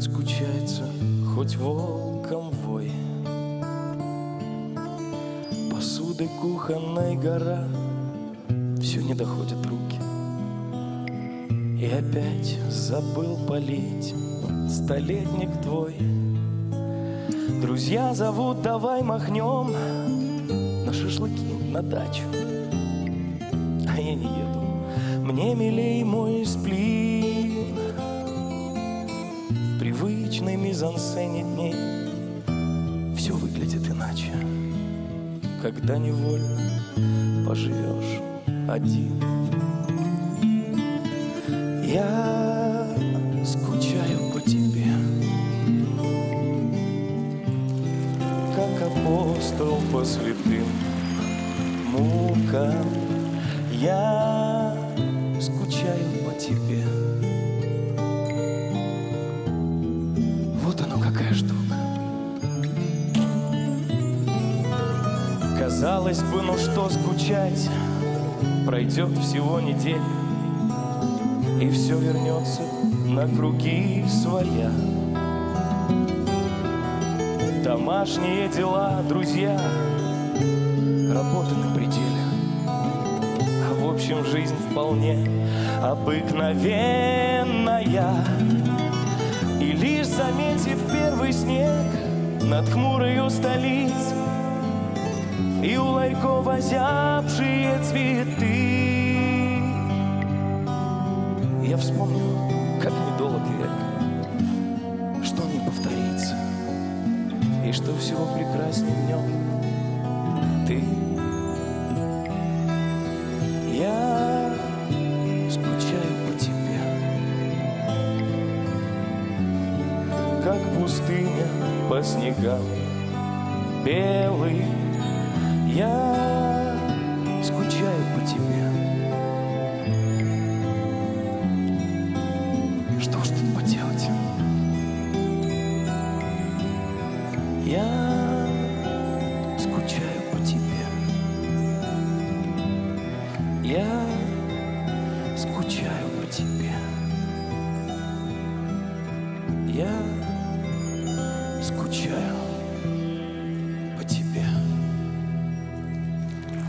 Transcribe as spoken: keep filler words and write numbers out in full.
скучается хоть волком вой. Посуды кухонной гора, все не доходят руки. И опять забыл полить столетник твой. Друзья зовут, давай махнем на шашлыки, на дачу. А я не еду, мне милей мой сплин. В привычной мизансцене дней все выглядит иначе, когда невольно поживешь один. Я скучаю по тебе, как апостол по святым мукам. Я скучаю по тебе. Вот оно какая штука. Казалось бы, ну что скучать, пройдет всего неделя, и все вернется на круги своя. Домашние дела, друзья, работа на пределе. А в общем, жизнь вполне обыкновенная. И лишь заметив первый снег над хмурою столицей и у ларьков озябшие цветы, я вспомню, как недолг век, что не повторится, и что всего прекрасней в нем ты. Я скучаю по тебе, как пустыня по снегам белый. Я скучаю по тебе. Что ж тут поделать? Я скучаю по тебе. Я скучаю по тебе. Я скучаю.